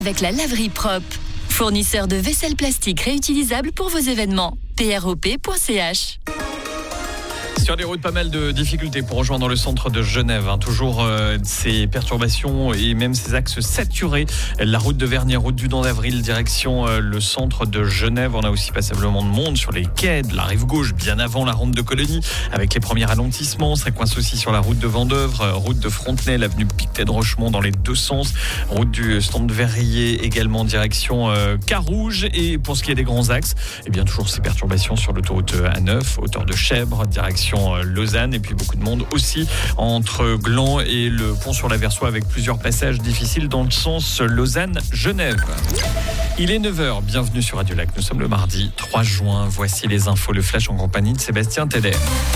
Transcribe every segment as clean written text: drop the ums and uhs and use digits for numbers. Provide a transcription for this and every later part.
Avec la laverie propre, fournisseur de vaisselle plastique réutilisable pour vos événements. prop.ch. Sur les routes, pas mal de difficultés pour rejoindre le centre de Genève. Toujours ces perturbations et même ces axes saturés. La route de Vernier, route du Dent d'Avril, direction le centre de Genève. On a aussi passablement de monde sur les quais de la rive gauche, bien avant la ronde de Colonie, avec les premiers ralentissements. Ça coince aussi sur la route de Vendeuvre, route de Frontenay, l'avenue Pictet-de-Rochemont dans les deux sens. Route du stand de Verrier, également direction Carouge. Et pour ce qui est des grands axes, toujours ces perturbations sur l'autoroute A9, hauteur de Chèvre, direction Lausanne, et puis beaucoup de monde aussi entre Gland et le pont sur la Versoix, avec plusieurs passages difficiles dans le sens Lausanne-Genève. Il est 9h, bienvenue sur Radio Lac. Nous sommes le mardi 3 juin. Voici les infos, le flash en compagnie de Sébastien Teller.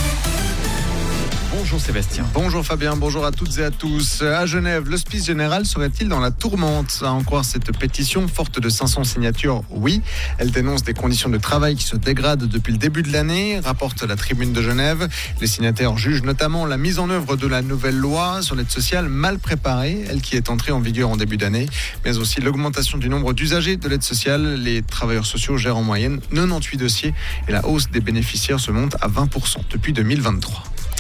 Bonjour Sébastien. Bonjour Fabien, bonjour à toutes et à tous. À Genève, l'hospice général serait-il dans la tourmente ? À en croire cette pétition, forte de 500 signatures, oui. Elle dénonce des conditions de travail qui se dégradent depuis le début de l'année, rapporte la Tribune de Genève. Les signataires jugent notamment la mise en œuvre de la nouvelle loi sur l'aide sociale mal préparée, elle qui est entrée en vigueur en début d'année, mais aussi l'augmentation du nombre d'usagers de l'aide sociale. Les travailleurs sociaux gèrent en moyenne 98 dossiers et la hausse des bénéficiaires se monte à 20% depuis 2023.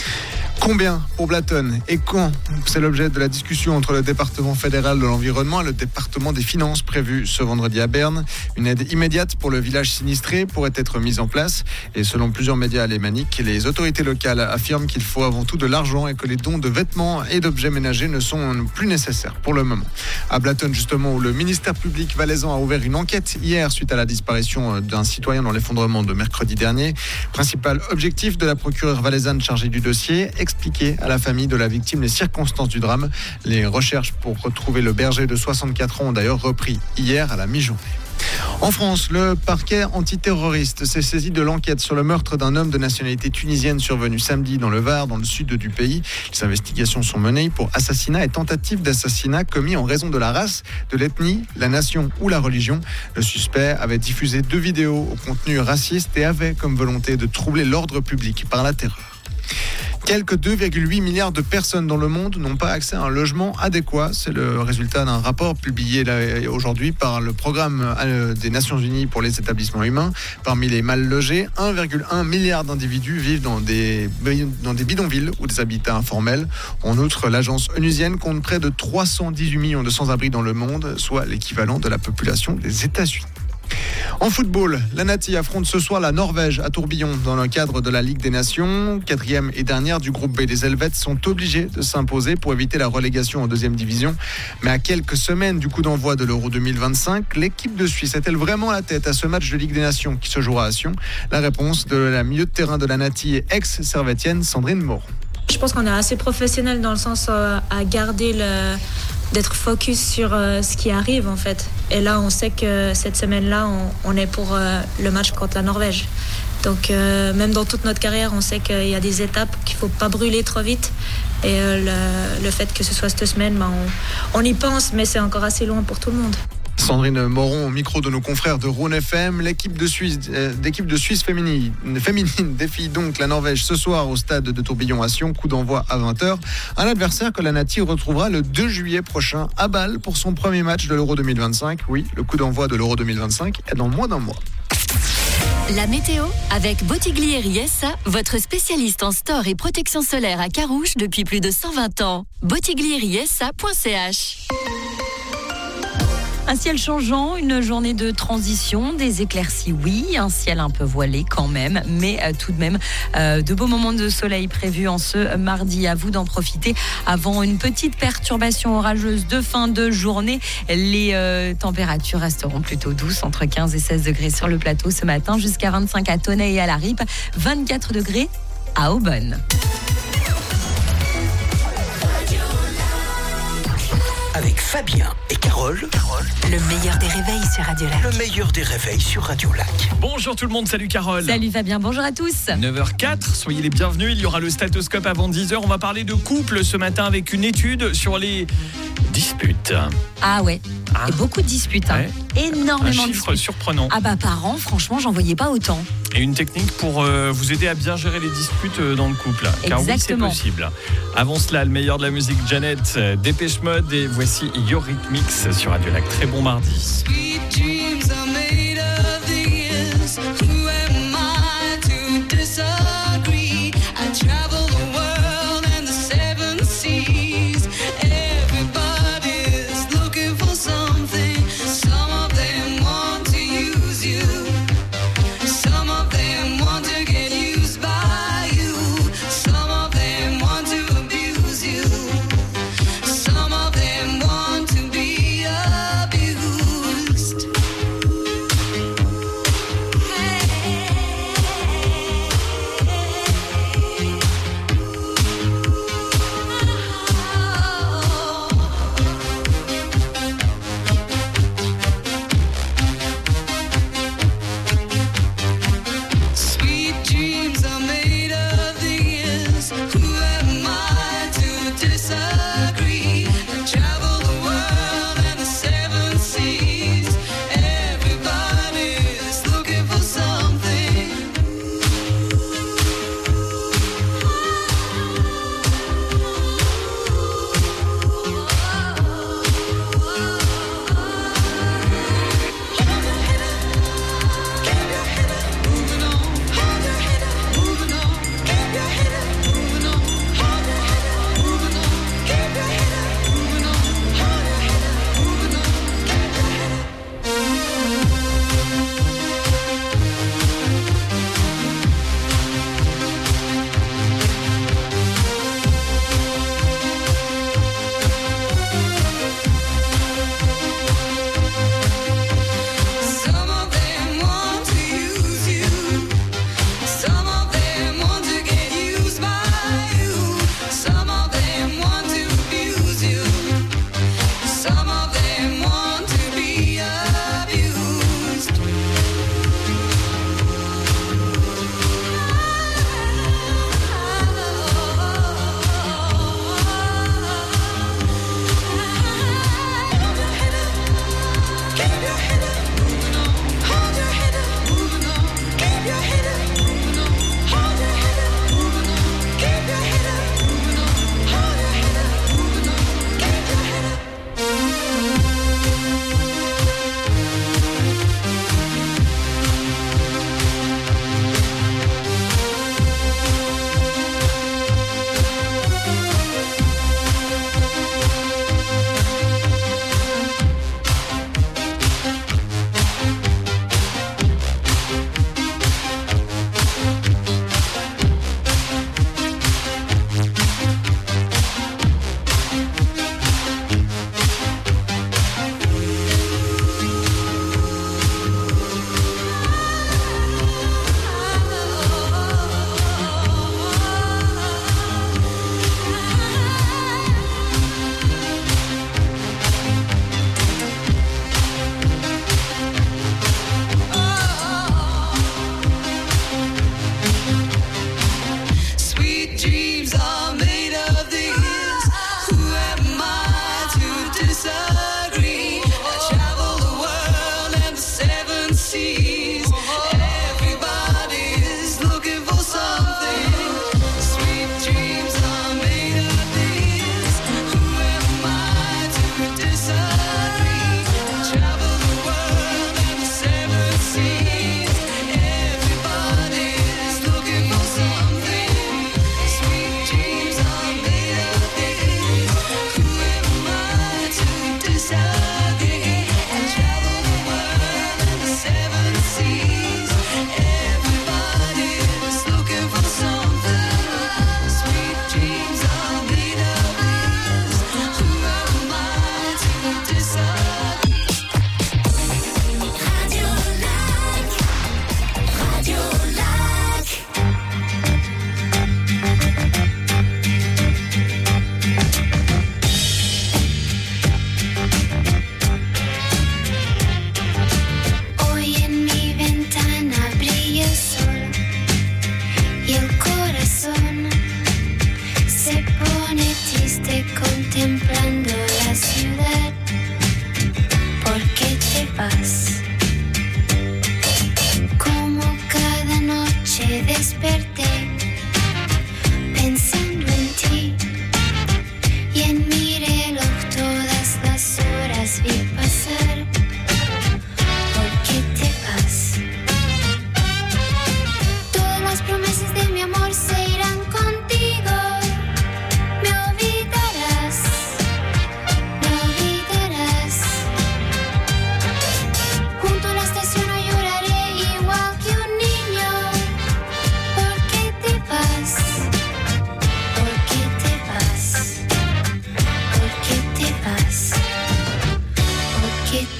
Combien pour Blaton et quand ? C'est l'objet de la discussion entre le département fédéral de l'environnement et le département des finances prévu ce vendredi à Berne. Une aide immédiate pour le village sinistré pourrait être mise en place. Et selon plusieurs médias alémaniques, les autorités locales affirment qu'il faut avant tout de l'argent et que les dons de vêtements et d'objets ménagers ne sont plus nécessaires pour le moment. À Blaton, justement, où le ministère public valaisan a ouvert une enquête hier suite à la disparition d'un citoyen dans l'effondrement de mercredi dernier. Principal objectif de la procureure valaisanne chargée du dossier, expliquer à la famille de la victime les circonstances du drame. Les recherches pour retrouver le berger de 64 ans ont d'ailleurs repris hier à la mi-journée. En France, le parquet antiterroriste s'est saisi de l'enquête sur le meurtre d'un homme de nationalité tunisienne survenu samedi dans le Var, dans le sud du pays. Les investigations sont menées pour assassinat et tentative d'assassinat commis en raison de la race, de l'ethnie, la nation ou la religion. Le suspect avait diffusé 2 vidéos au contenu raciste et avait comme volonté de troubler l'ordre public par la terreur. Quelques 2,8 milliards de personnes dans le monde n'ont pas accès à un logement adéquat. C'est le résultat d'un rapport publié aujourd'hui par le programme des Nations Unies pour les établissements humains. Parmi les mal logés, 1,1 milliard d'individus vivent dans des bidonvilles ou des habitats informels. En outre, l'agence onusienne compte près de 318 millions de sans-abri dans le monde, soit l'équivalent de la population des États-Unis. En football, la Nati affronte ce soir la Norvège à Tourbillon dans le cadre de la Ligue des Nations. 4e et dernière du groupe B, les Helvètes sont obligés de s'imposer pour éviter la relégation en 2e division. Mais à quelques semaines du coup d'envoi de l'Euro 2025, l'équipe de Suisse est-elle vraiment à la tête à ce match de Ligue des Nations qui se jouera à Sion ? La réponse de la milieu de terrain de la Nati et ex-servétienne Sandrine Moron. Je pense qu'on est assez professionnel dans le sens à garder d'être focus sur ce qui arrive en fait. Et là, on sait que cette semaine-là, on est pour le match contre la Norvège. Donc même dans toute notre carrière, on sait qu'il y a des étapes qu'il ne faut pas brûler trop vite. Et le fait que ce soit cette semaine, on y pense, mais c'est encore assez loin pour tout le monde. Sandrine Moron au micro de nos confrères de Rhône FM. L'équipe de Suisse féminine défie donc la Norvège ce soir au stade de Tourbillon à Sion, coup d'envoi à 20h. Un adversaire que la Nati retrouvera le 2 juillet prochain à Bâle pour son premier match de l'Euro 2025. Oui, le coup d'envoi de l'Euro 2025 est dans moins d'un mois. La météo avec Bottiglieri SA, votre spécialiste en store et protection solaire à Carouge depuis plus de 120 ans. bottiglierisa.ch. Un ciel changeant, une journée de transition, des éclaircies, oui, un ciel un peu voilé quand même, mais tout de même de beaux moments de soleil prévus en ce mardi. À vous d'en profiter avant une petite perturbation orageuse de fin de journée. Les températures resteront plutôt douces, entre 15 et 16 degrés sur le plateau ce matin, jusqu'à 25 à Tonnet et à la Rippe, 24 degrés à Aubonne. Avec Fabien et Carole. Le meilleur des réveils sur Radio Lac. Le meilleur des réveils sur Radio Lac. Bonjour tout le monde, salut Carole. Salut Fabien, bonjour à tous. 9h04, soyez les bienvenus. Il y aura le stéthoscope avant 10h. On va parler de couple ce matin avec une étude sur les disputes. Ah ouais, et beaucoup de disputes. Ouais. Énormément Un de chiffre disputes. surprenant. Ah bah par an, franchement, j'en voyais pas autant. Et une technique pour vous aider à bien gérer les disputes dans le couple. Car Exactement. oui, c'est possible. Avant cela, le meilleur de la musique, Janet, Dépêche Mode, et voici Eurythmics sur Radio Lac. Très bon mardi.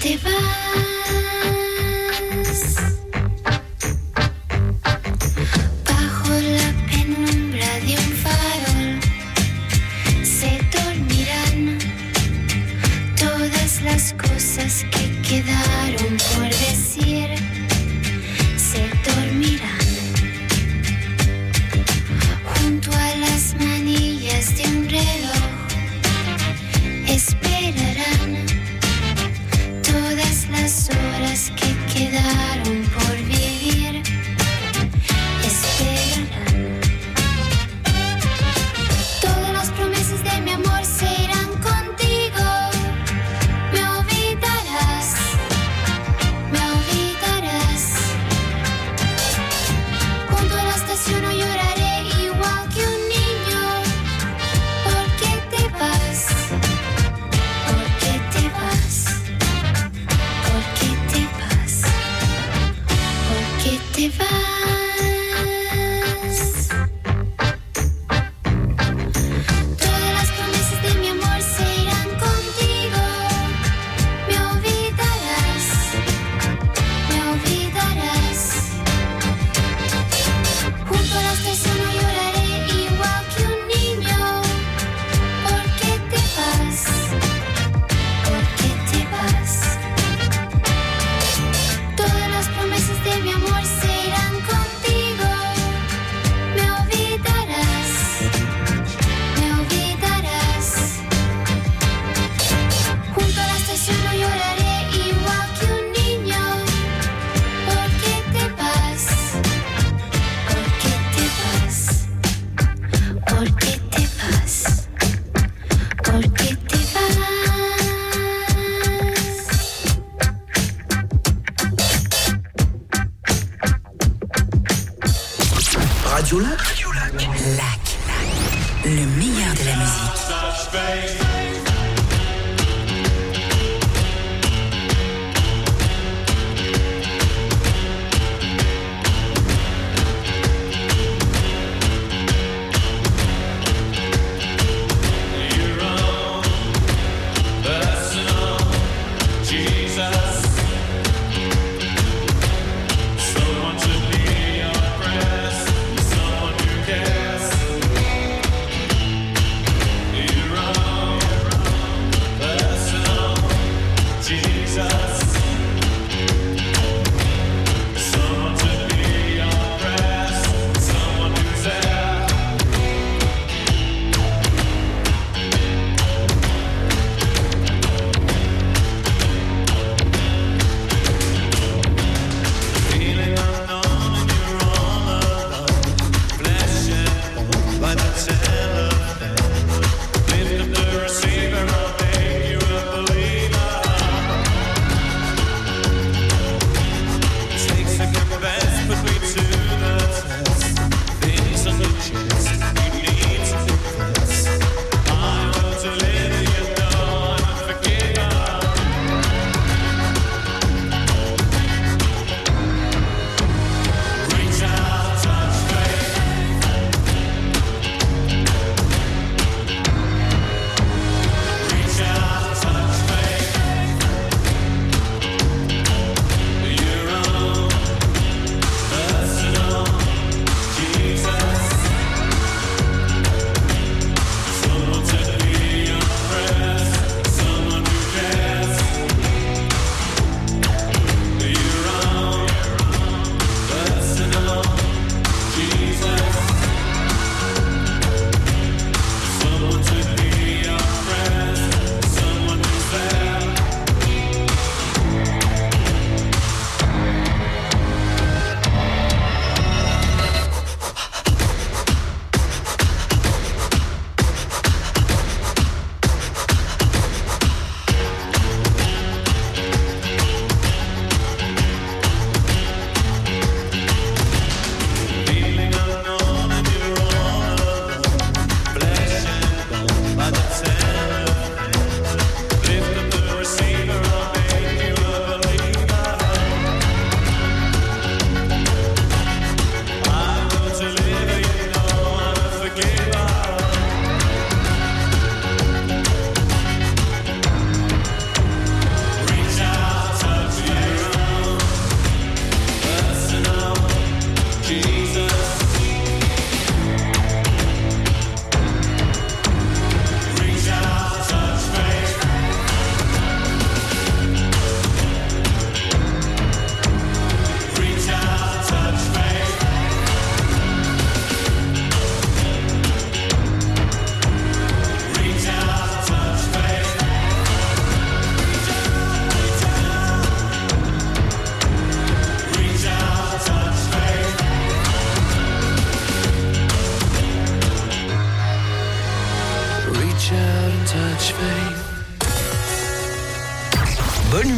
te vas. Bajo la penumbra de un farol se dormirán todas las cosas que quedaron por decir. Se dormirán junto a las manillas de un reloj. Esperarán todas las horas que quedaron por vivir. Esperarán. Todas las promesas de mi amor se irán contigo. Me olvidarás. Me olvidarás. Junto a la estación no lloraré igual que un niño. ¿Por qué te vas? ¿Por qué te vas? ¿Por qué te vas? ¿Por qué te vas? Todas las promesas de mi amor se irán contigo. Me olvidarás. Me olvidarás. Junto a la estación no lloraré igual que un niño. ¿Por qué te vas? ¿Por qué te vas? Todas las promesas de mi amor se irán contigo. Me olvidarás. Me olvidarás. Junto a la estación no lloraré igual que un niño. ¿Por qué te vas? ¿Por qué te vas? ¿Por qué te vas? ¿Por qué te vas? Radio Lac. Lac. Le meilleur de la musique.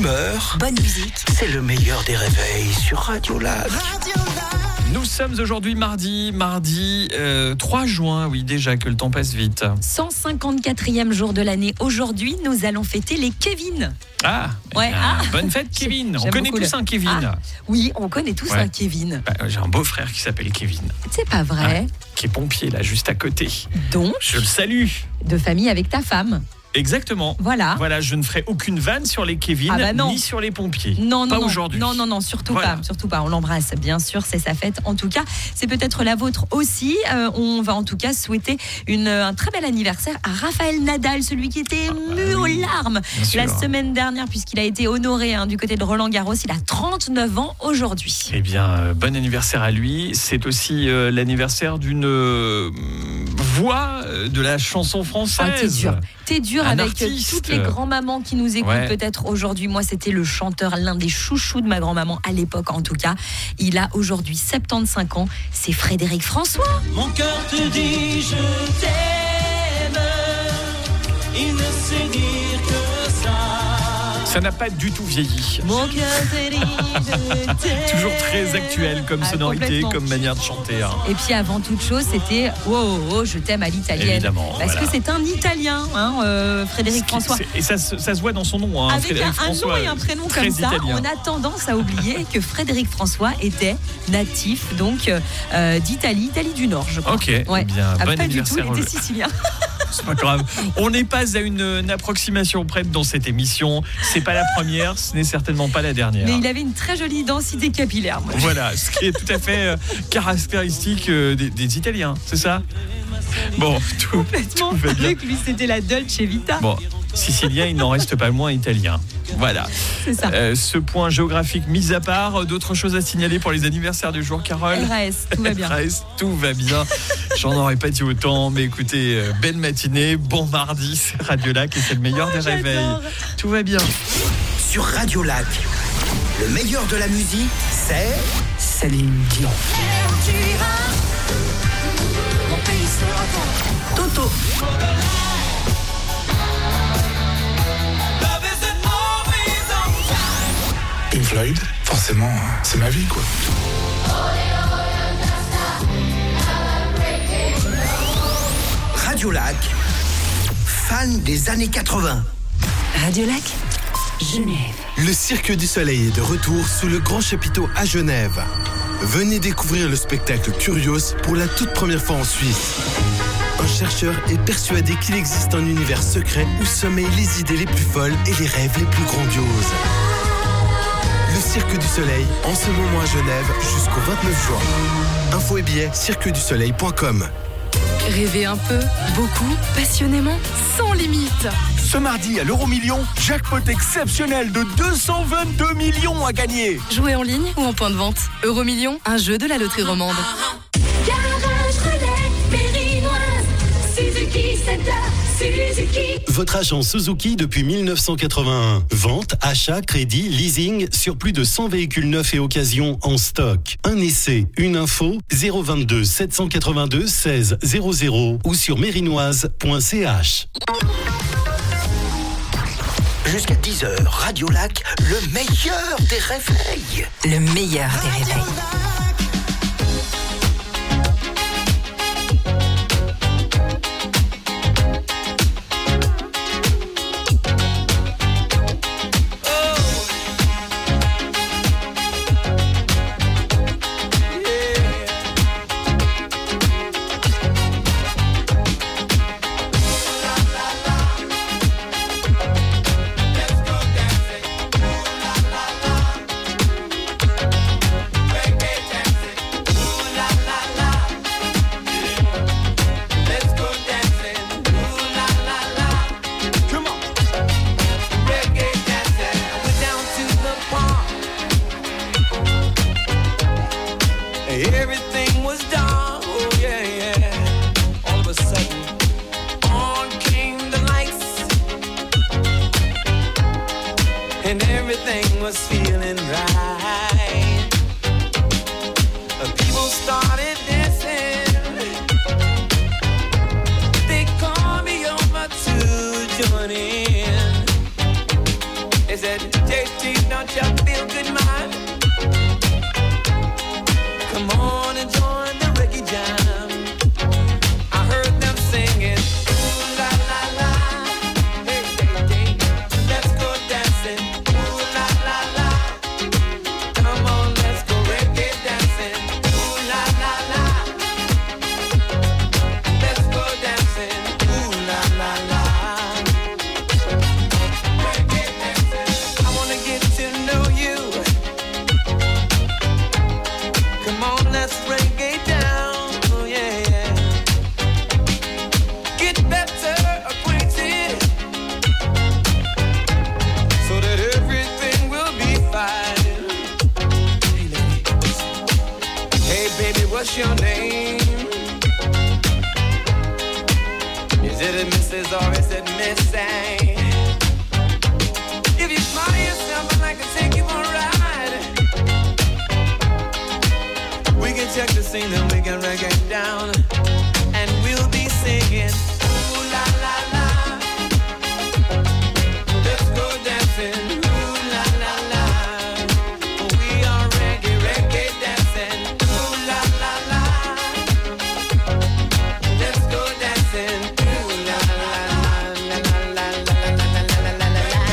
humeur, Bonne musique. c'est le meilleur des réveils sur Radio Lac. Nous sommes aujourd'hui mardi 3 juin, oui déjà que le temps passe vite. 154e jour de l'année. Aujourd'hui, nous allons fêter les Kevin. Ah, Ouais, bonne fête Kevin. On J'aime connaît beaucoup tous un Kevin. Ah, oui, on connaît tous Ouais. un Kevin. J'ai un beau-frère qui s'appelle Kevin, C'est pas vrai. qui est pompier là, juste à côté. Donc, Je le salue. de famille avec ta femme. Exactement. Voilà. Voilà, je ne ferai aucune vanne sur les Kevin Ah bah non. ni sur les pompiers. Non, pas non, aujourd'hui. non, surtout Voilà. pas, surtout pas. On l'embrasse, bien sûr, c'est sa fête. En tout cas, c'est peut-être la vôtre aussi. On va en tout cas souhaiter un très bel anniversaire à Raphaël Nadal, celui qui était ému aux larmes Bien sûr. la semaine dernière, puisqu'il a été honoré du côté de Roland-Garros. Il a 39 ans aujourd'hui. Eh bien, bon anniversaire à lui. C'est aussi l'anniversaire d'une voix de la chanson française. Ah, t'es dur Un avec artiste. toutes les grands-mamans qui nous écoutent Ouais. peut-être aujourd'hui. Moi, c'était le chanteur, l'un des chouchous de ma grand-maman à l'époque en tout cas. Il a aujourd'hui 75 ans. C'est Frédéric François. Mon cœur te dit je t'aime, il ne sait dire que ça. Ça n'a pas du tout vieilli. Mon cœur te dit je t'aime. Toujours très actuel comme Ah, sonorité, complètement. comme manière de chanter. hein. Et puis avant toute chose, c'était oh, je t'aime à l'italienne. Évidemment, Parce voilà. que c'est un Italien, Frédéric François. Et ça se voit dans son nom. hein, Avec Frédéric un nom François, et un prénom très comme ça, italien. on a tendance à oublier que Frédéric François était natif donc d'Italie du Nord, je crois. Ok, eh bien, Ah, bon pas du tout, anniversaire. il était sicilien. C'est pas grave. On n'est pas à une approximation prête dans cette émission. C'est pas la première, ce n'est certainement pas la dernière. Mais il avait une très jolie densité capillaire. Moi. Voilà, ce qui est tout à fait caractéristique des Italiens, c'est ça? Bon, tout Complètement. va bien. Avec lui, c'était la Dolce Vita. Bon, sicilien, il n'en reste pas moins italien. Voilà. C'est ça. Ce point géographique mis à part, d'autres choses à signaler pour les anniversaires du jour, Carole? Elle reste, tout va bien. Tout va bien. J'en aurais pas dit autant, mais écoutez, belle matinée, bon mardi, c'est Radio Lac et c'est le meilleur des j'adore. réveils. Tout va bien. Sur Radio Lac, le meilleur de la musique, c'est Céline Dion. Toto. Pink Floyd, forcément, c'est ma vie, quoi. Radio Lac, fan des années 80. Radio Lac, Genève. Le Cirque du Soleil est de retour sous le grand chapiteau à Genève. Venez découvrir le spectacle Curios pour la toute première fois en Suisse. Un chercheur est persuadé qu'il existe un univers secret où sommeillent les idées les plus folles et les rêves les plus grandioses. Le Cirque du Soleil, en ce moment à Genève, jusqu'au 29 juin. Infos et billets, cirquedusoleil.com. Rêver un peu, beaucoup, passionnément, sans limite. Ce mardi à l'Euro-Million, jackpot exceptionnel de 222 millions à gagner. Jouer en ligne ou en point de vente. Euromillion, un jeu de la loterie romande. Garage relais, Mérinoise, Suzuki Center, Suzuki. Votre agent Suzuki depuis 1981. Vente, achat, crédit, leasing sur plus de 100 véhicules neufs et occasions en stock. Un essai, une info, 022 782 16 00 ou sur mérinoise.ch. Jusqu'à 10h, Radio Lac, le meilleur des réveils. Le meilleur des réveils. Everything was dark, oh yeah, yeah. All of a sudden, on came the lights, and everything was feeling right. People started dancing. They called me over to join in. They said, JT, street, don't you feel good, man? Come on and join the reggae jam. I heard them singing, ooh la la la, hey hey hey, let's go dancing, ooh la la la. Come on, let's go reggae dancing, ooh la la la. Let's go dancing, ooh la la la. Reggae dancing, I wanna get to know you. Come on, let's reggae down, oh yeah, yeah. Get better acquainted, so that everything will be fine. Hey baby, what's your name? Is it a Mrs. or is it Miss A? If you smile yourself, I'd like to take you on a ride. We can check the scene and we can reggae down, and we'll be singing, ooh la la la. Let's go dancing, ooh la la la. We are reggae, reggae dancing, ooh la la la. Let's go dancing, ooh la la la la la la la la la la la la.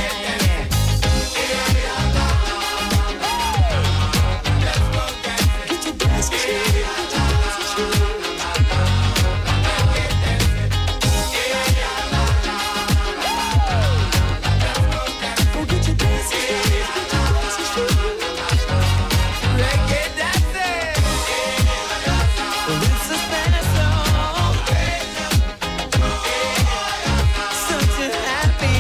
Reggae dancing, it's a Spanish song, such a happy.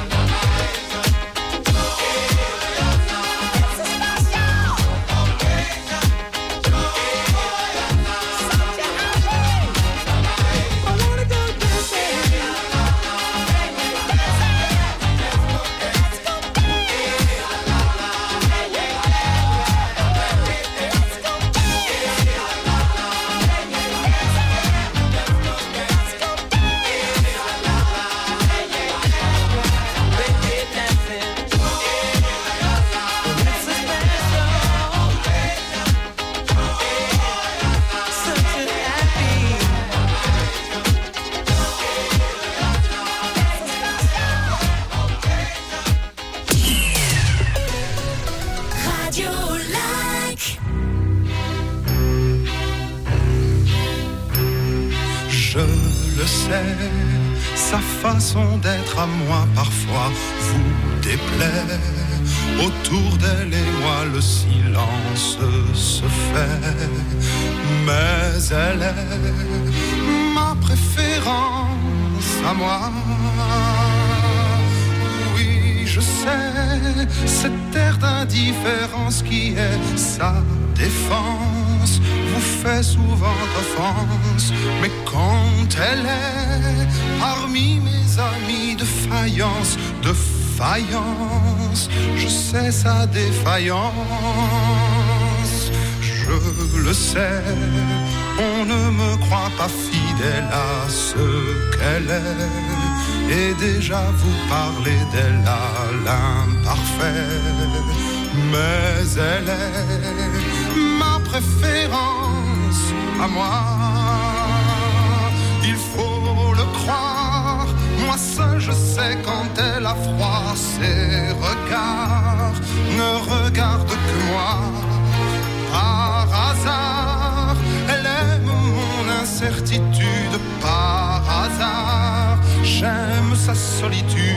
Radio Lac. Je le sais, sa façon d'être à moi parfois vous déplaît. Autour d'elle et moi le silence se fait, mais elle est ma préférence à moi. Oui, je sais, cette air d'indifférence qui est sa défense vous fait souvent offense, mais quand elle est parmi mes amis de faïence, je sais sa défaillance. Je le sais, on ne me croit pas fidèle à ce qu'elle est, et déjà vous parlez d'elle à l'imparfait, mais elle est ma préférence à moi. Il faut le croire, moi seul je sais quand elle a froid, ses regards ne regardent que moi. Par hasard, elle aime mon incertitude, par hasard, j'aime sa solitude.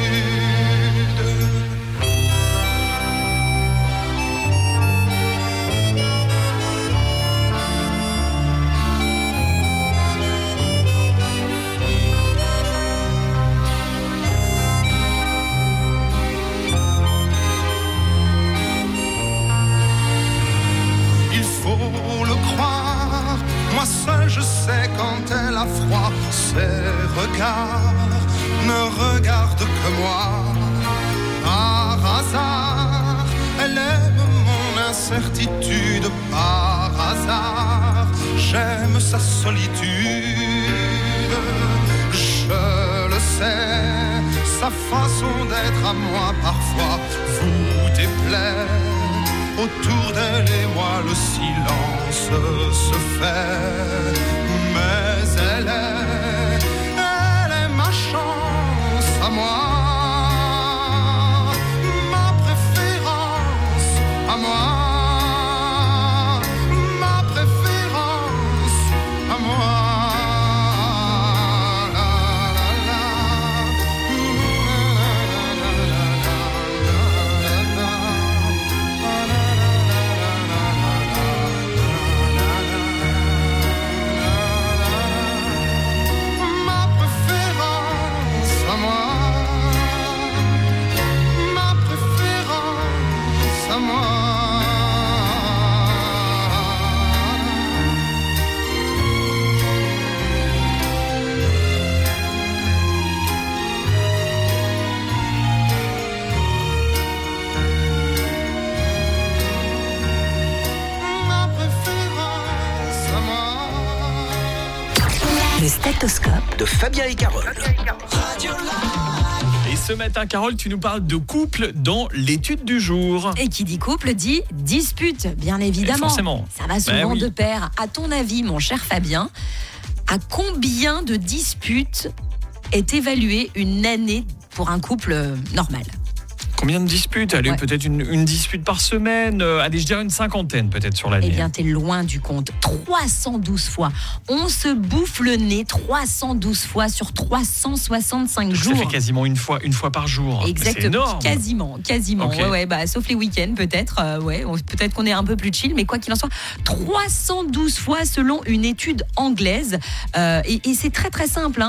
Moi seul je sais quand elle a froid, ses regards ne regardent que moi. Par hasard, elle aime mon incertitude, par hasard, j'aime sa solitude. Je le sais, sa façon d'être à moi parfois vous déplaire. Autour d'elle et moi le silence se fait. Mais elle est ma chance à moi. Ma préférence à moi. Ma préférence à moi. Le stéthoscope de Fabien et Carole. Et ce matin, Carole, tu nous parles de couple dans l'étude du jour. Et qui dit couple dit dispute, bien évidemment. Forcément. Ça va souvent oui. de pair. À ton avis, mon cher Fabien, à combien de disputes est évaluée une année pour un couple normal ? Combien de disputes ? Allez, peut-être une dispute par semaine. Allez, je dirais une cinquantaine peut-être sur l'année. Eh bien, t'es loin du compte. 312 fois. On se bouffe le nez 312 fois sur 365 jours. Ça fait quasiment une fois par jour. Exactement. C'est énorme. Quasiment. Okay. Ouais, sauf les week-ends peut-être. Peut-être qu'on est un peu plus chill, mais quoi qu'il en soit, 312 fois selon une étude anglaise. Et c'est très très simple.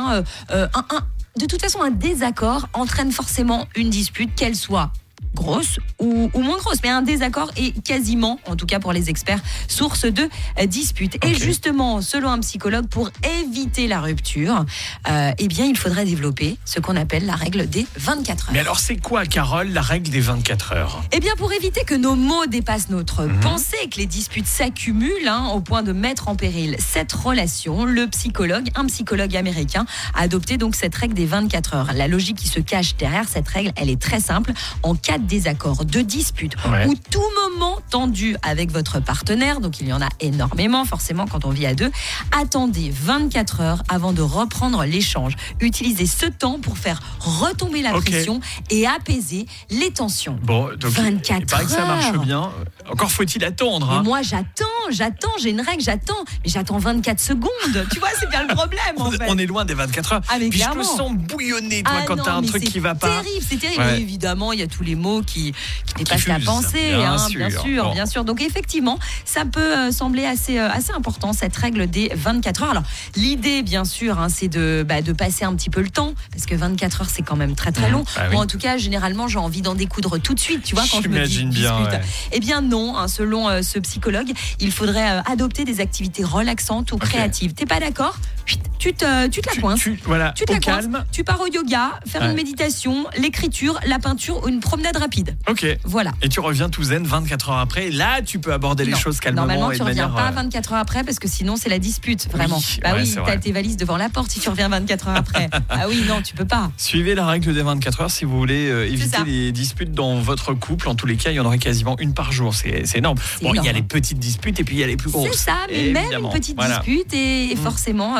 De toute façon, un désaccord entraîne forcément une dispute, qu'elle soit grosse ou moins grosse, mais un désaccord est quasiment, en tout cas pour les experts, source de dispute. Okay. Et justement, selon un psychologue, pour éviter la rupture, eh bien, il faudrait développer ce qu'on appelle la règle des 24 heures. Mais alors, c'est quoi, Carole, la règle des 24 heures ? Eh bien, pour éviter que nos mots dépassent notre pensée, que les disputes s'accumulent au point de mettre en péril cette relation, un psychologue américain, a adopté donc cette règle des 24 heures. La logique qui se cache derrière cette règle, elle est très simple. En cas de désaccord, de dispute ou tout moment tendu avec votre partenaire, donc il y en a énormément forcément quand on vit à deux, attendez 24 heures avant de reprendre l'échange. Utilisez ce temps pour faire retomber la pression et apaiser les tensions. Bon, donc 24 il paraît que ça marche bien. Encore faut-il attendre. Mais moi j'attends, j'ai une règle, mais j'attends 24 secondes. Tu vois, c'est bien le problème en fait. On est loin des 24 heures. Mais puis clairement. je me sens bouillonner quand t'as un truc qui va pas. C'est terrible. Ouais. Mais évidemment, il y a tous les mots qui dépassent la pensée. Bien sûr. Donc effectivement, ça peut sembler assez important, cette règle des 24 heures. Alors, l'idée, bien sûr, c'est de passer un petit peu le temps, parce que 24 heures, c'est quand même très très long. Moi, en tout cas, généralement, j'ai envie d'en découdre tout de suite, tu vois, quand je me dis dispute. Eh bien non, selon ce psychologue, il faudrait adopter des activités relaxantes ou créatives. T'es pas d'accord ? Tu te la coinces. Tu te la coinces. Tu pars au yoga, faire une méditation, l'écriture, la peinture ou une promenade rapide. Ok. Voilà. Et tu reviens tout zen 24 heures après. Là, tu peux aborder les choses calmement. Normalement, et tu reviens pas 24 heures après parce que sinon, c'est la dispute, vraiment. T'as tes valises devant la porte si tu reviens 24 heures après. Ah oui, non, tu peux pas. Suivez la règle des 24 heures si vous voulez éviter les disputes dans votre couple. En tous les cas, il y en aurait quasiment une par jour. C'est énorme. Il y a les petites disputes et puis il y a les plus grosses. C'est ça, mais même une petite dispute et forcément,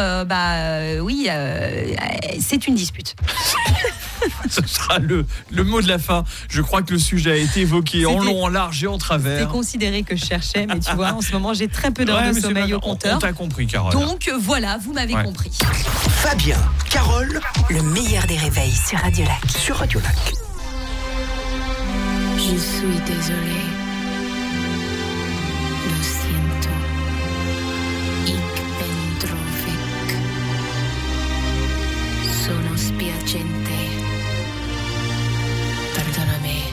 c'est une dispute. Ce sera le mot de la fin. Je crois que le sujet a été évoqué en long, en large et en travers. C'est considéré que je cherchais, mais tu vois, en ce moment, j'ai très peu d'heures de sommeil au compteur. On t'a compris, Carole. Donc voilà, vous m'avez compris. Fabien, Carole, le meilleur des réveils sur Radio Lac. Sur Radio Lac. Je suis désolée. Lo siento. Ik ben droevig. Sono spiacente. Perdóname.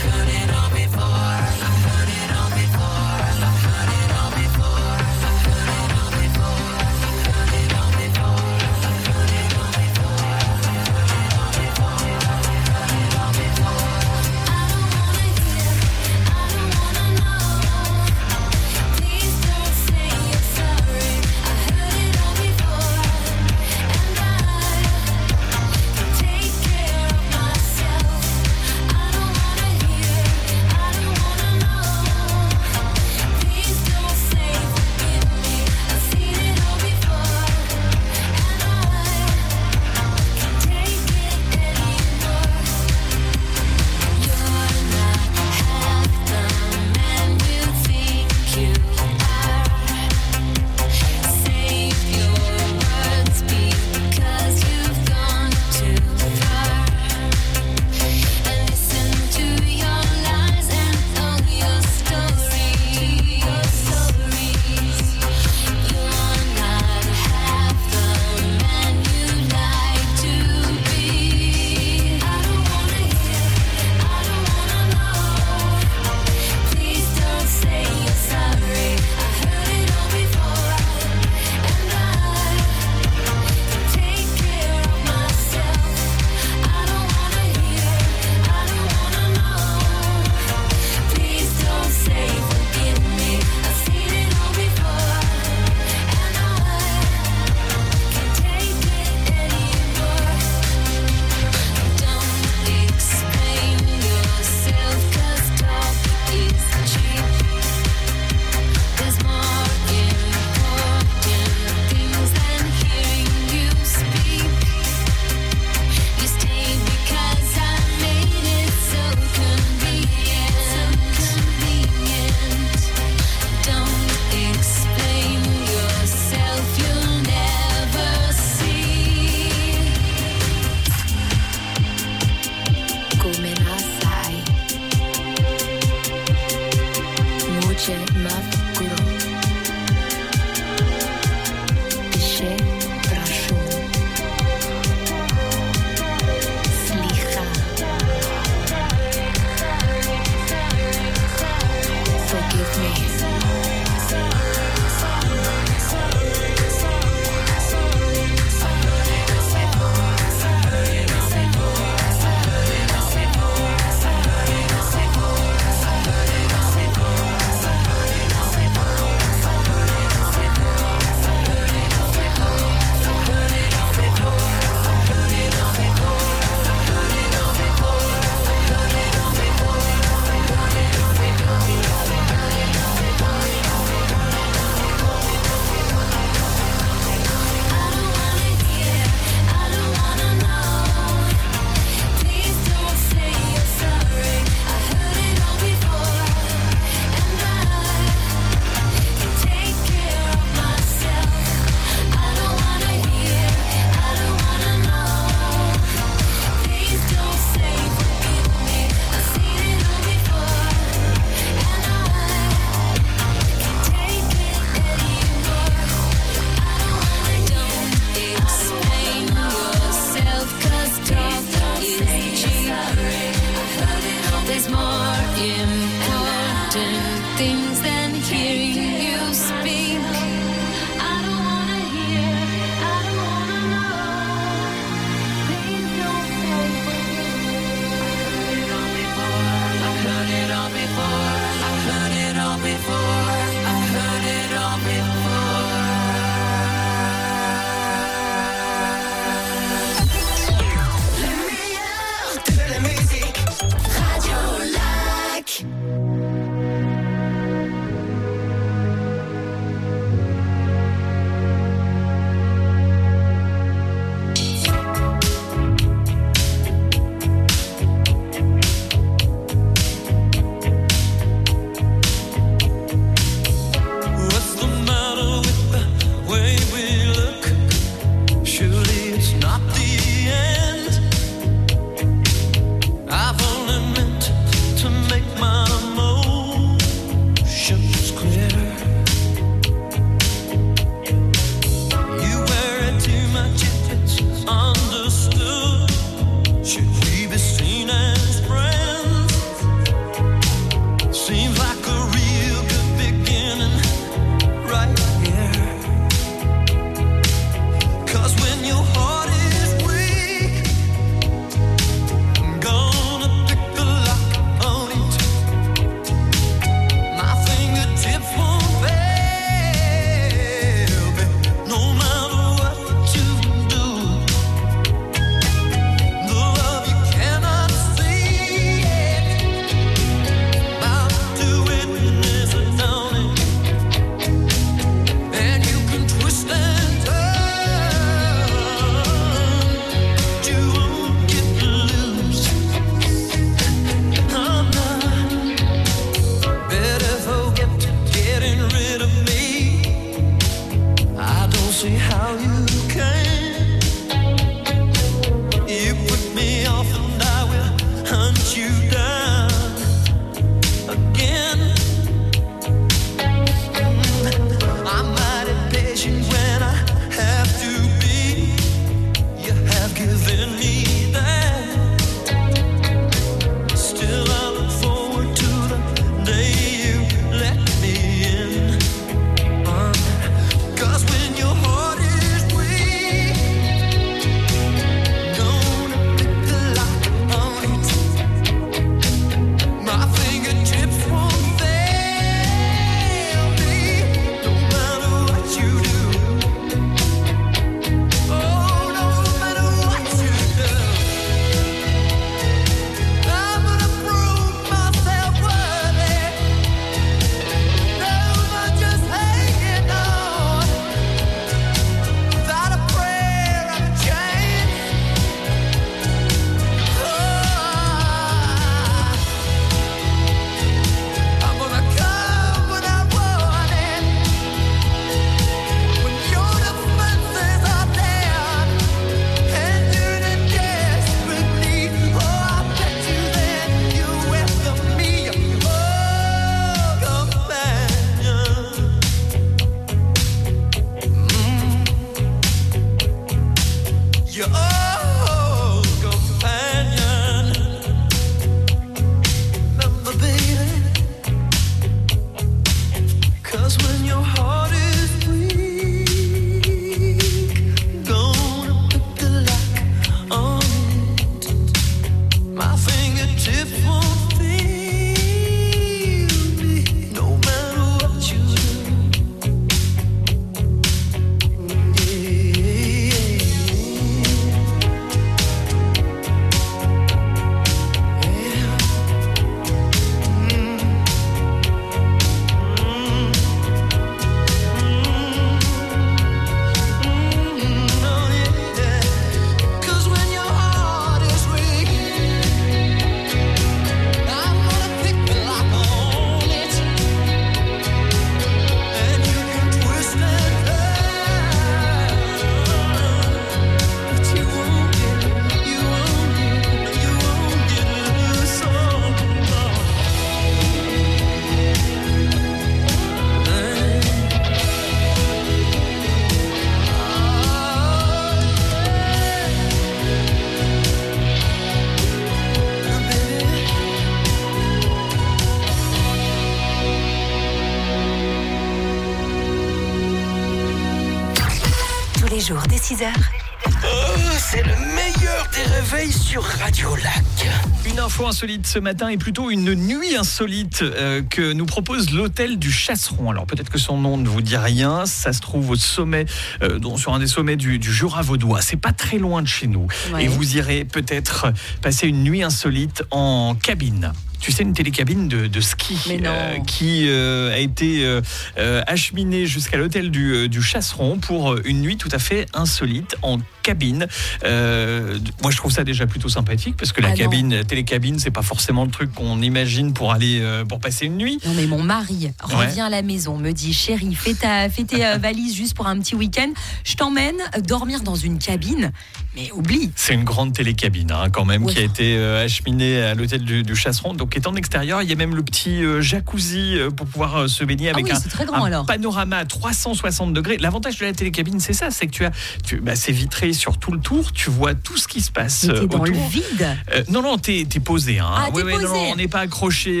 jours dès 6h. C'est le meilleur des réveils sur Radio Lac. Une info insolite ce matin et plutôt une nuit insolite que nous propose l'hôtel du Chasseron. Alors peut-être que son nom ne vous dit rien, ça se trouve au sommet, sur un des sommets du Jura vaudois. C'est pas très loin de chez nous. Ouais. Et vous irez peut-être passer une nuit insolite en cabine. Tu sais, une télécabine de ski qui a été acheminée jusqu'à l'hôtel du Chasseron pour une nuit tout à fait insolite en cabine. Moi, je trouve ça déjà plutôt sympathique parce que la télécabine, c'est pas forcément le truc qu'on imagine pour aller pour passer une nuit. Non, mais mon mari revient à la maison, me dit chérie, fais tes valises juste pour un petit week-end. Je t'emmène dormir dans une cabine. Mais oublie. C'est une grande télécabine quand même qui a été acheminée à l'hôtel du Chasseron. Donc, étant en extérieur, il y a même le petit jacuzzi pour pouvoir se baigner avec un panorama à 360 degrés. L'avantage de la télécabine, c'est ça, c'est que c'est vitré sur tout le tour, tu vois tout ce qui se passe mais t'es autour. dans le vide. Non, t'es posé. T'es posé. Non, on n'est pas accroché.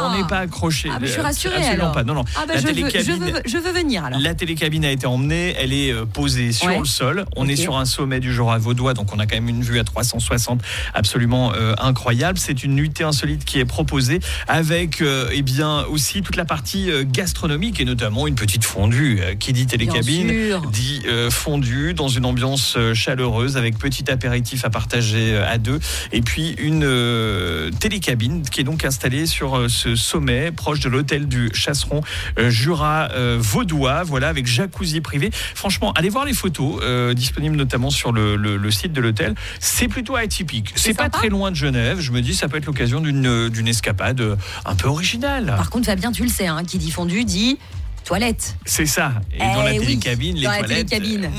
Je suis rassurée absolument alors. pas. Non. La télécabine, je veux venir alors. La télécabine a été emmenée, elle est posée sur le sol. On est sur un sommet du Jura vaudois, donc on a quand même une vue à 360 absolument incroyable. C'est une nuitée insolite qui est proposée avec aussi toute la partie gastronomique et notamment une petite fondue. Qui dit télécabine dit fondue dans une ambiance chaleureuse avec petit apéritif à partager à deux et puis une télécabine qui est donc installée sur ce sommet proche de l'hôtel du Chasseron Jura vaudois, voilà, avec jacuzzi privé. Franchement, allez voir les photos disponibles notamment sur le site de l'hôtel. C'est plutôt atypique. C'est pas très loin de Genève. Je me dis ça peut être l'occasion d'une escapade un peu originale. Par contre, Fabien, tu le sais, qui dit fondue dit toilette. C'est ça. Et dans la télécabine, les toilettes.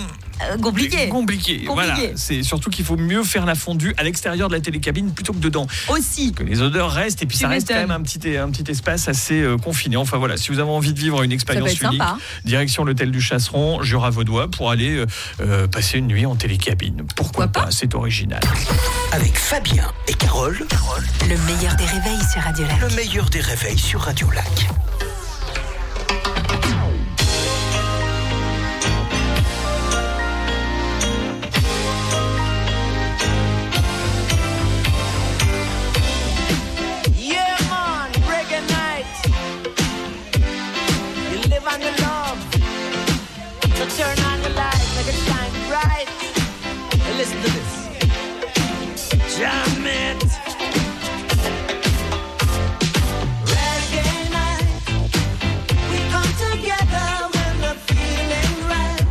Compliqué. Voilà. C'est surtout qu'il faut mieux faire la fondue à l'extérieur de la télécabine plutôt que dedans. Aussi. Que les odeurs restent et puis ça reste quand même un petit espace assez confiné. Enfin voilà, si vous avez envie de vivre une expérience unique, direction l'hôtel du Chasseron, Jura vaudois, pour aller passer une nuit en télécabine. Pourquoi pas? C'est original. Avec Fabien et Carole. Le meilleur des réveils sur Radio Lac. Le meilleur des réveils sur Radio Lac. Turn on the light, make it shine bright. And listen to this. Jam it. Reggae night. We come together when the feeling right.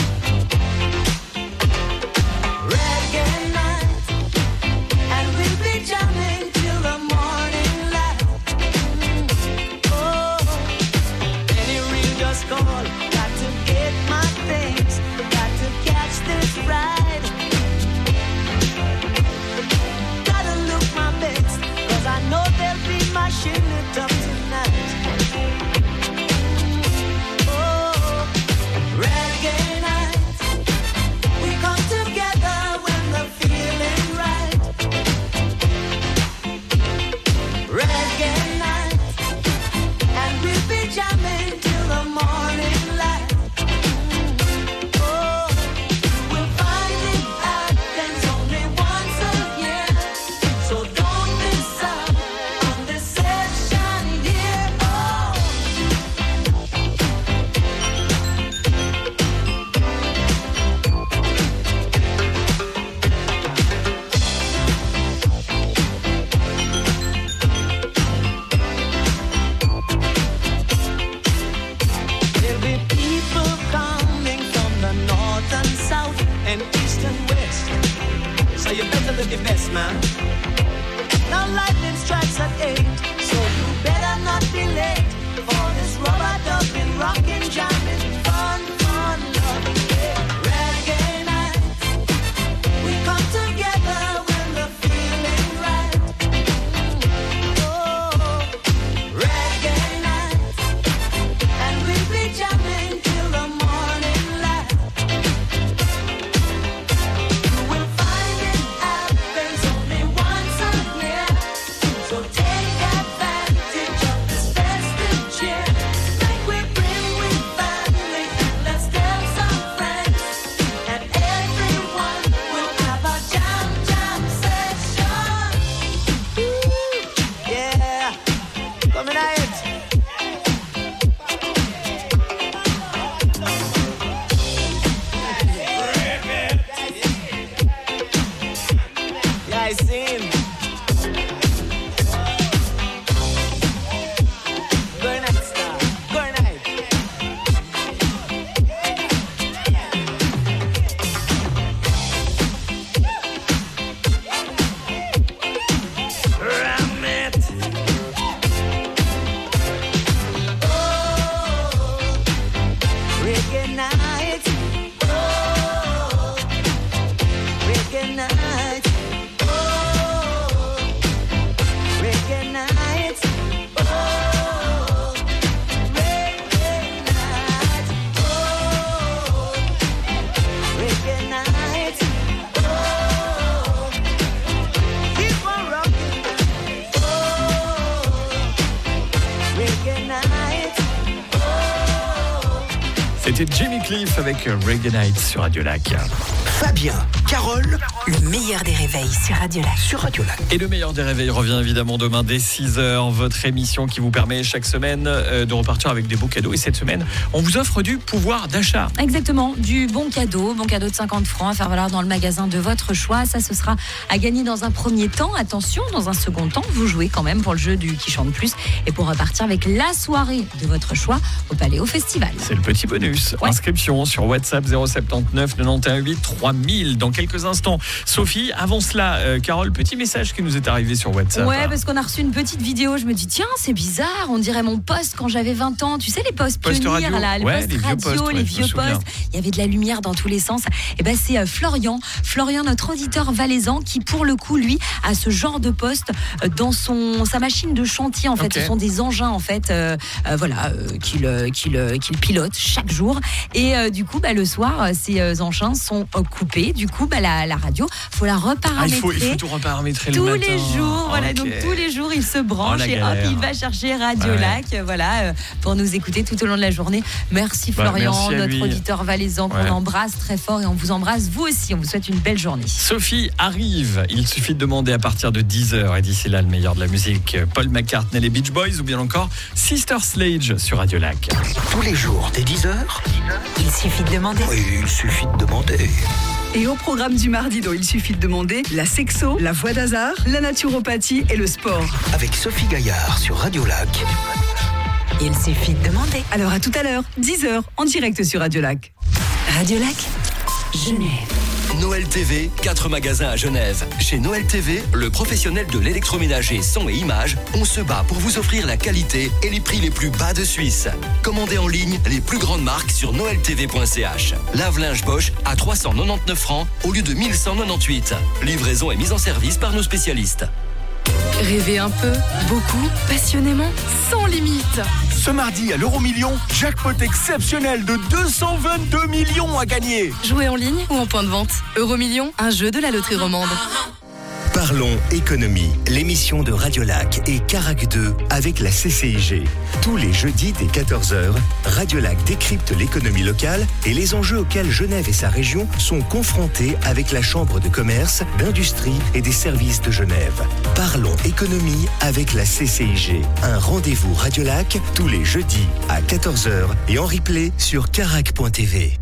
Reggae night. And we'll be jamming till the morning light. Oh, any real just call. Got to get my things, got to catch this ride. Good night. Yeah, I see him. Good night, star. Good night. Ramet. Reggae night. Oh, reggae night. Oh, reggae night. Oh, reggae night. Oh, reggae night. Oh, keep on rocking. Oh, reggae night. C'était Jimmy Cliff avec Reggae Night sur Radio Lac. Fabien, Carole, le meilleur des réveils sur Radio Lac. Sur Radio Lac. Et le meilleur des réveils revient évidemment demain dès 6h, votre émission qui vous permet chaque semaine de repartir avec des beaux cadeaux. Et cette semaine, on vous offre du pouvoir d'achat. Exactement, du bon cadeau de 50 francs à faire valoir dans le magasin de votre choix. Ça, ce sera à gagner dans un premier temps. Attention, dans un second temps, vous jouez quand même pour le jeu du Qui Chante Plus et pour repartir avec la soirée de votre choix au Paléo Festival. C'est le petit bonus. Ouais. Inscription sur WhatsApp 079 91 8 3000 dans quelques instants. Sophie, avant cela, Carole, petit message qui nous est arrivé sur WhatsApp. Ouais, parce qu'on a reçu une petite vidéo. Je me dis, tiens, c'est bizarre. On dirait mon poste quand j'avais 20 ans. Tu sais, les postes Poste pionniers, radio. là, les Ouais, postes les vieux radio, postes, ouais, les je me vieux souviens. postes. Il y avait de la lumière dans tous les sens. Et ben, c'est Florian, notre auditeur valaisan, qui, pour le coup, lui, a ce genre de poste dans sa machine de chantier. En fait, Ok. ce sont des engins, en fait, qu'il pilote chaque jour. Et du coup, le soir, ces engins sont coupés. Du coup, la radio, faut la reparamétrer. Il faut tout reparamétrer tous le matin. les jours, voilà, Ok. donc tous les jours il se branche Oh, la et hop, galère. il va chercher Radio Ouais. Lac, pour nous écouter tout au long de la journée. Merci Florian, merci à notre lui. auditeur valaisan qu'on Ouais. embrasse très fort et on vous embrasse vous aussi. On vous souhaite une belle journée. Sophie arrive. Il suffit de demander à partir de 10h. Et d'ici là, le meilleur de la musique. Paul McCartney, les Beach Boys ou bien encore Sister Sledge sur Radio Lac. Tous les jours, dès 10h, il suffit de demander. Oui, il suffit de demander. Et au programme du mardi dont il suffit de demander, la sexo, la voix d'hasard, la naturopathie et le sport. Avec Sophie Gaillard sur Radio Lac. Il suffit de demander. Alors à tout à l'heure, 10h, en direct sur Radio Lac. Radio Lac, Genève. Noël TV, 4 magasins à Genève. Chez Noël TV, le professionnel de l'électroménager son et images, on se bat pour vous offrir la qualité et les prix les plus bas de Suisse. Commandez en ligne les plus grandes marques sur noeltv.ch. Lave-linge Bosch à 399 francs au lieu de 1198. Livraison et mise en service par nos spécialistes. Rêvez un peu, beaucoup, passionnément, sans limite. Ce mardi à l'Euro-Million, jackpot exceptionnel de 222 millions à gagner. Jouez en ligne ou en point de vente. Euromillion, un jeu de la loterie romande. Parlons économie, l'émission de Radio Lac et Carac 2 avec la CCIG. Tous les jeudis dès 14h, Radio Lac décrypte l'économie locale et les enjeux auxquels Genève et sa région sont confrontés avec la Chambre de commerce, d'industrie et des services de Genève. Parlons économie avec la CCIG. Un rendez-vous Radio Lac tous les jeudis à 14h et en replay sur carac.tv.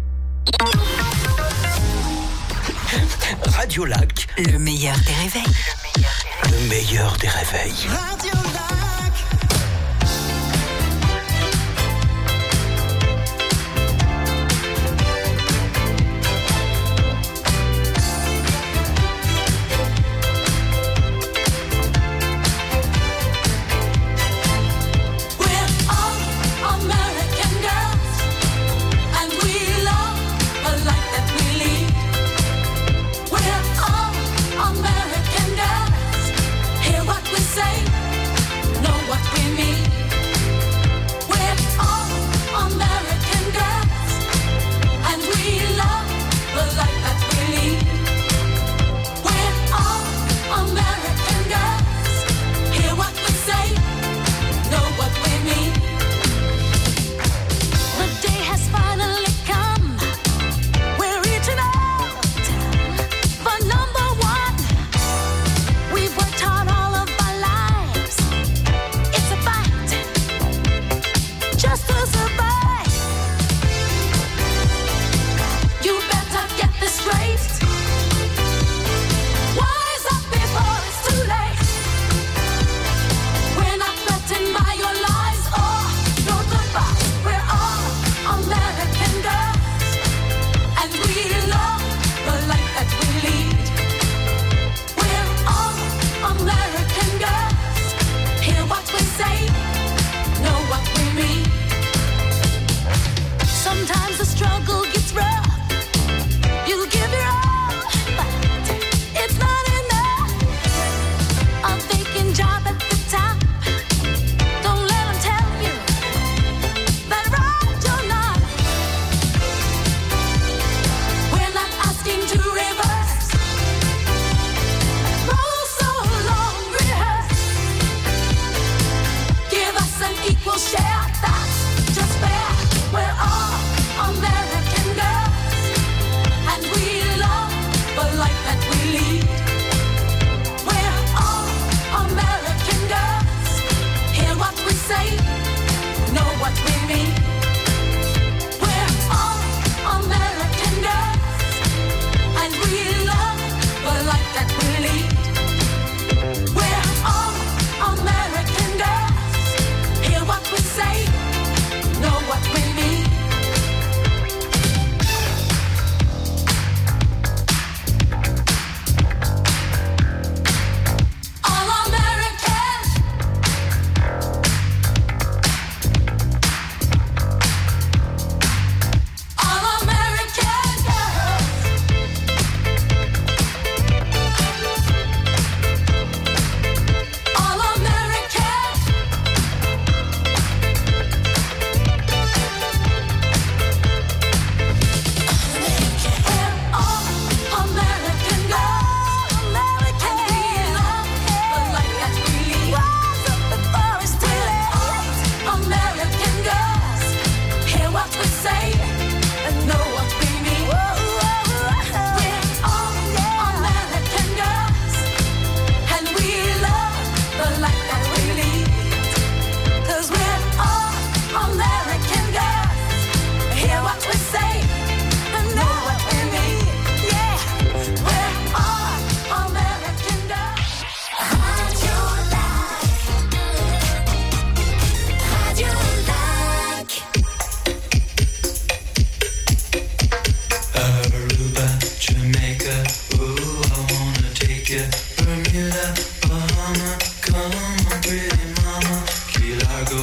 Radio Lac, le meilleur des réveils. Le meilleur des réveils. Radio Lac. We're all American girls. Hear what we say.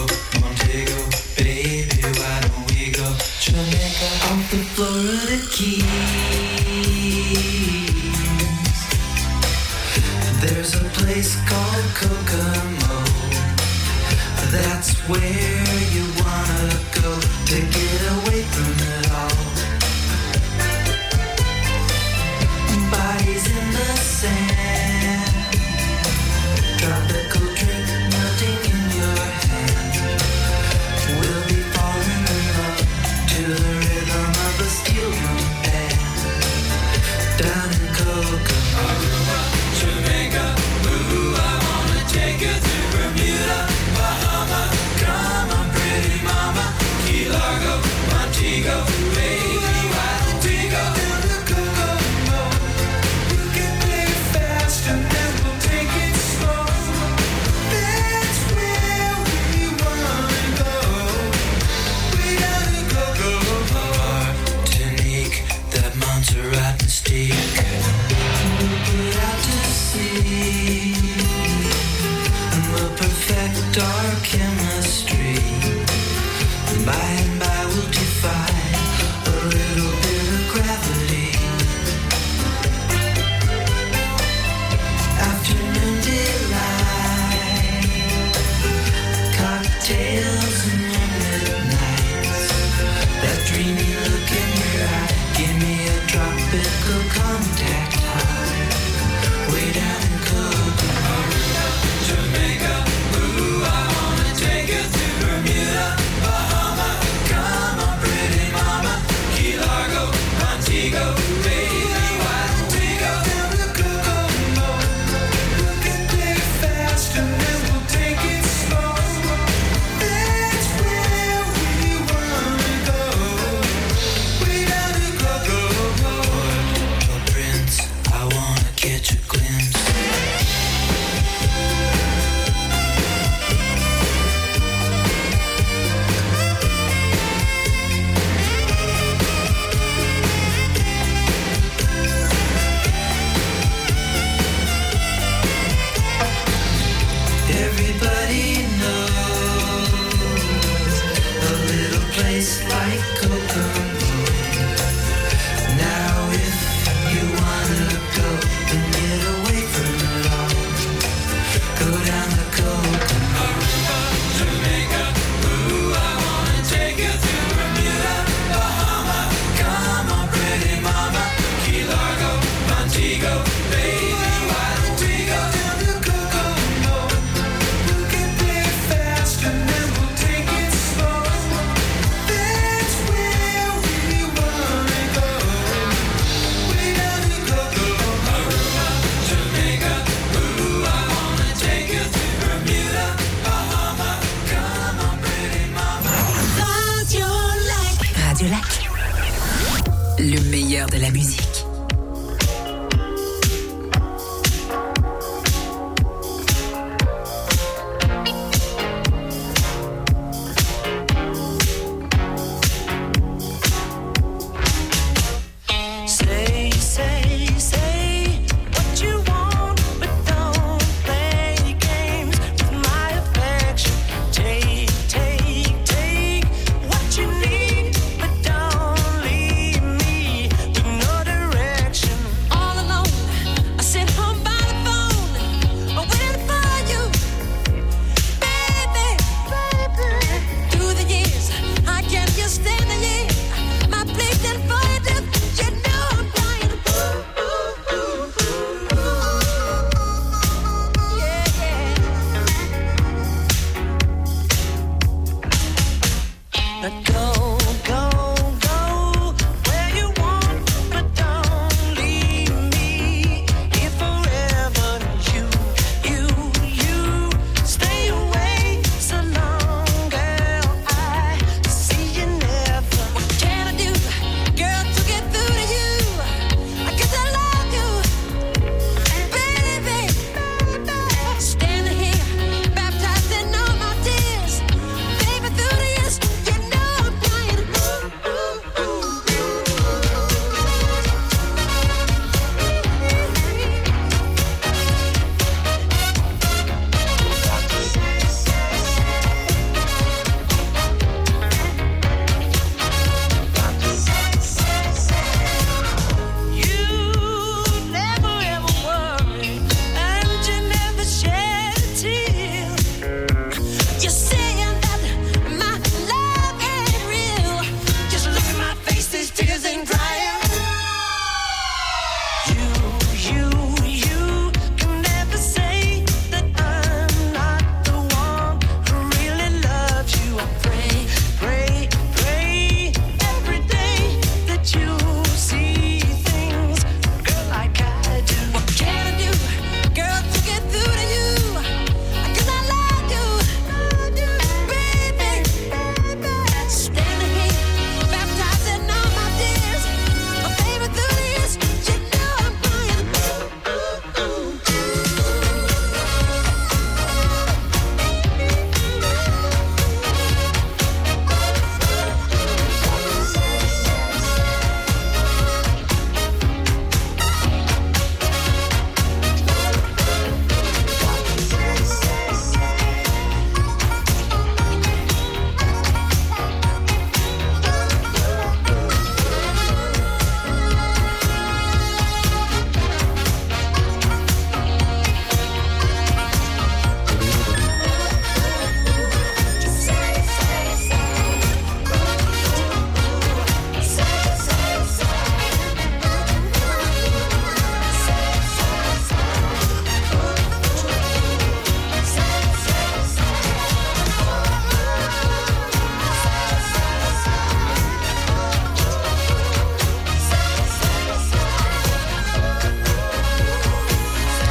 Montego, baby, why don't we go Jamaica off the Florida Keys? There's a place called Kokomo. That's where you wanna go to get away from it all. Bodies in the sand, tropical drink melting in your hand. We'll be falling in love to the rhythm of a steel drum band. Down in Kokomo, Jamaica, ooh, I wanna take you to Bermuda, Bahama, come on pretty mama, Key Largo, Montego, baby, why don't we go down to Kokomo? We can play fast and then we'll take it slow. That's where we wanna go. Way down to Kokomo. Martinique, that Montserrat mystique. We'll put out to sea and we'll perfect our chemistry. By and by we'll defy a little bit of gravity. Afternoon delight, cocktails and moonlit nights. That dreamy look in your eye, give me a tropical contact high. Way down in Kokomo, Jamaica, ooh, I wanna take you to Bermuda, Bahama, come on pretty mama, Key Largo, Montego, baby, why don't we go down to Kokomo? We can play fast and then we'll take it slow. That's where we wanna go. Way down to Kokomo. Oh, Prince, I wanna catch a glimpse. Everybody knows a little place like Kokomo. Now if you wanna go and get away from it all, go down to Kokomo. Jamaica, ooh, I wanna take you to Bermuda, Bahama, come on pretty mama, Key Largo, Montego, baby, why don't we go down to Kokomo? We can play fast and then we'll take it slow. That's where we wanna go. Way down to Kokomo, Jamaica, ooh, I wanna take you to Bermuda, Bahama, come on pretty mama. Radio Lac. Le meilleur de la musique. Say, say, say what you want, but don't play games with my affection. Take, take, take what you need, but don't leave me with no direction.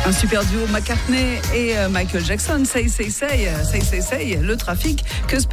Un super duo McCartney et Michael Jackson. Say, say, say, say, say, say, le trafic que